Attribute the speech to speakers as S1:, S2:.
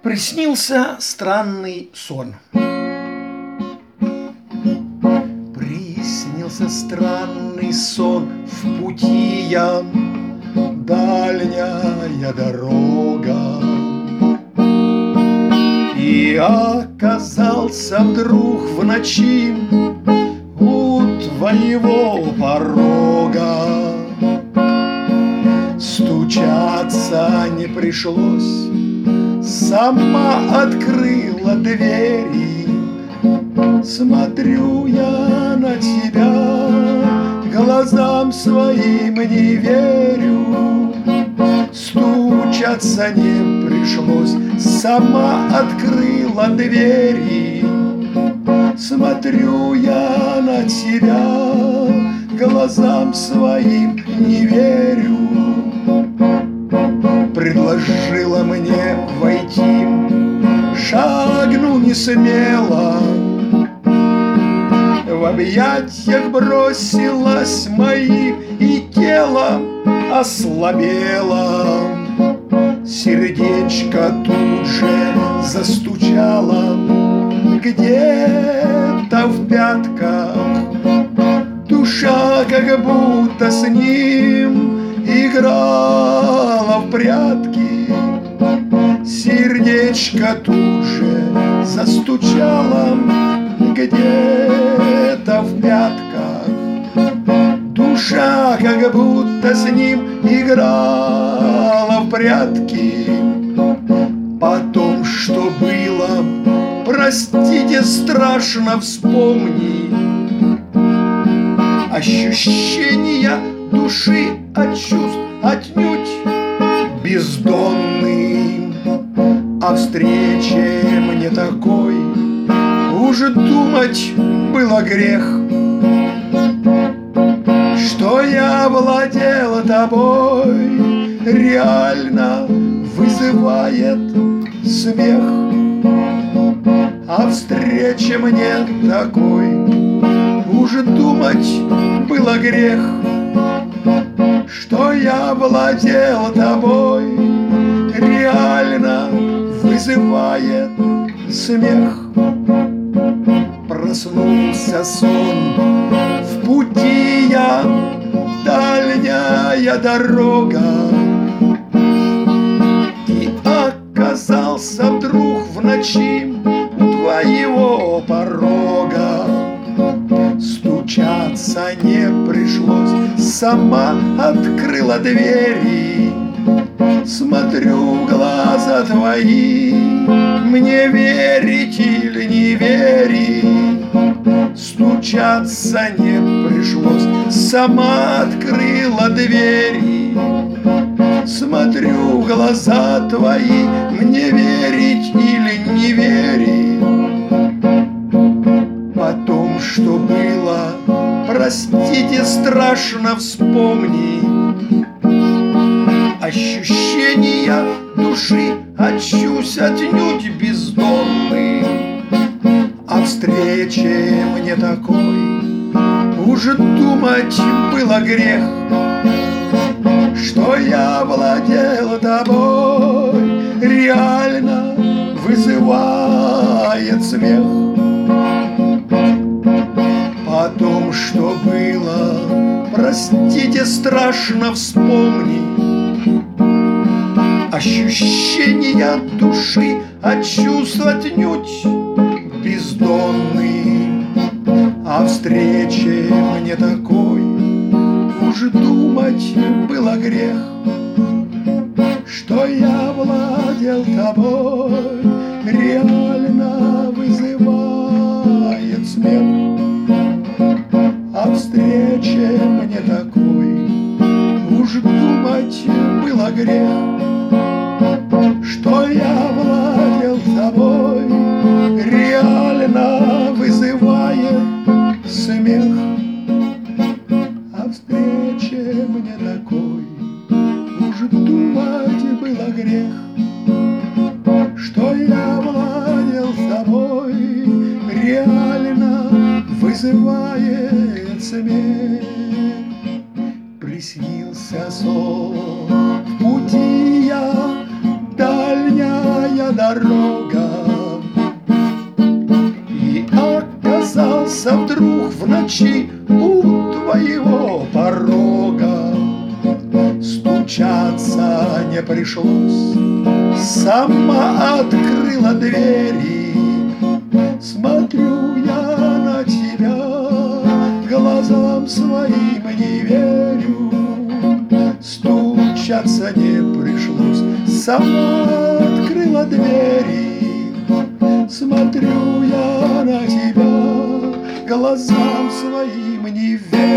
S1: Приснился странный сон. Приснился странный сон, в пути я, дальняя дорога. И оказался вдруг в ночи у твоего порога. Стучаться не пришлось, сама открыла двери. Смотрю я на тебя, глазам своим не верю. Стучаться не пришлось, сама открыла двери. Смотрю я на тебя, глазам своим не верю. Предложила мне войти, шагну не смело. В объятиях бросилась мои, и тело ослабело. Сердечко тут же застучало где-то в пятках. Душа как будто с ним играла в прятки. Сердечко тут же застучало где-то в пятках. Душа как будто с ним играла в прятки. Потом, что было, простите, страшно вспомнить. Ощущения души от чувств отнюдь бездонный. О встрече мне такой уже думать было грех. Что я владела тобой, реально вызывает смех. О встрече мне такой уже думать было грех. Что я владел тобой, реально вызывает смех. Проснулся сон, в пути я, дальняя дорога. И оказался вдруг в ночи у твоего порога. Стучаться не пришлось, сама открыла двери. Смотрю в глаза твои, мне верить или не верить. Стучаться не пришлось, сама открыла двери. Смотрю в глаза твои, мне верить или не верить. Потом, что было, простите, страшно вспомнить. Ощущения души отчусь отнюдь бездонный. О встрече мне такой уже думать было грех. Что я владела тобой, реально вызывает смех. Потом, что было, простите, страшно вспомнить. Ощущения души от чувств отнюдь бездонный. О встрече мне такой уже думать было грех. Что я владел тобой, реально вызывает смех. О встрече мне такой уже думать было грех. Что я владел тобой, реально вызывает смех. О встрече мне такой уже думать было грех. Что я владел тобой, реально вызывает смех. Приснился сон, в пути я, дальняя дорогам. И оказался вдруг в ночи у твоего порога. Стучаться не пришлось, сама открыла двери. Смотрю я на тебя, глазам своим не верю. Стучаться не пришлось, сама открыла двери. Смотрю я на тебя, глазам своим не верю.